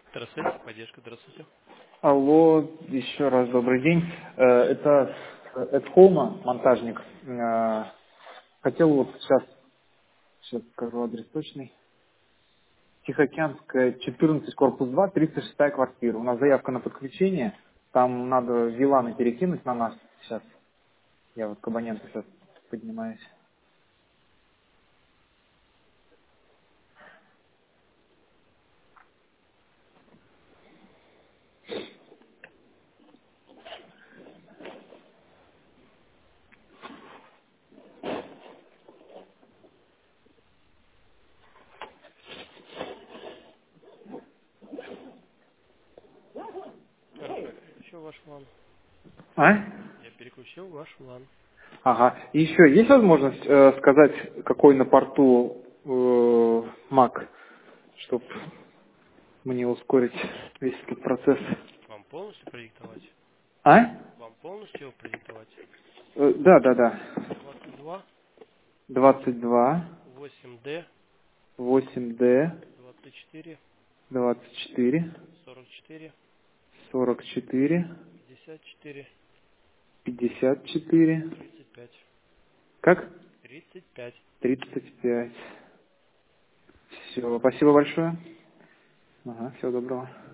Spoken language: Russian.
Здравствуйте, поддержка, здравствуйте. Алло, еще раз добрый день. Это Эдхома, монтажник. Хотел вот сейчас скажу адрес точный. Тихоокеанская, 14, корпус 2, 306 квартира. У нас заявка на подключение. Там надо виланы перекинуть на нас сейчас. Я вот к абоненту сейчас поднимаюсь. Хорошо, я переключил ваш лан. А? Я переключил ваш лан. Ага. И еще есть возможность сказать, какой на порту Mac, чтобы мне ускорить весь этот процесс? Вам полностью продиктовать? А? Вам полностью его продиктовать? Да. 22, 22, 8D, 8D, 24, 24, 44, 44, 54, 54. 35. Как? 35. 35. Все, спасибо большое. Ага, всего доброго.